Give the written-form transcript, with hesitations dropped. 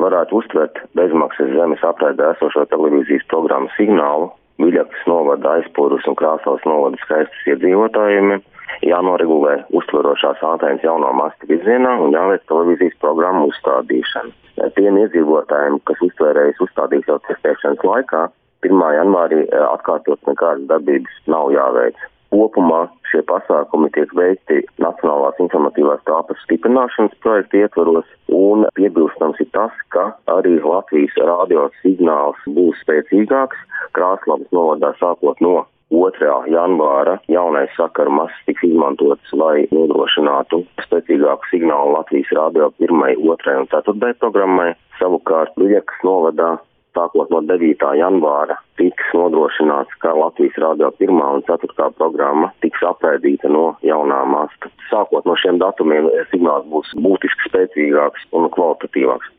varētu uztvert bezmaksas zemes apraidē esošo televīzijas programmu signālu Viļakas novada, Aizpūras un Krāslavas novada Skaistas iedzīvotājiem, jānoregulē uztverošās antenas jauno mastu virzienā un jāveic televīzijas programmu uzstādīšana. Tiem iedzīvotājiem, kas uztvērējas uzstādīt jau testēšanas laikā, 1. janvārī atkārtot nekādas darbības nav jāveic. Kopumā šie pasākumi tiek veikti Nacionālās informatīvās telpas stiprināšanas projekta ietvaros, un piebilstams ir tas, ka arī Latvijas radio signāls būs spēcīgāks. Krāslavas novadā sākot no 2. janvāra jaunais sakaru masts tiks izmantots, lai nodrošinātu spēcīgāku signālu Latvijas radio 1., 2. un 4. programmai. Savukārt Viļakas novadā sākot no 9. janvāra tiks nodrošināts, ka Latvijas radio 1. un 4. programma tiks apraidīta no jaunā masta. Sākot no šiem datumiem signāls būs būtiski spēcīgāks un kvalitatīvāks.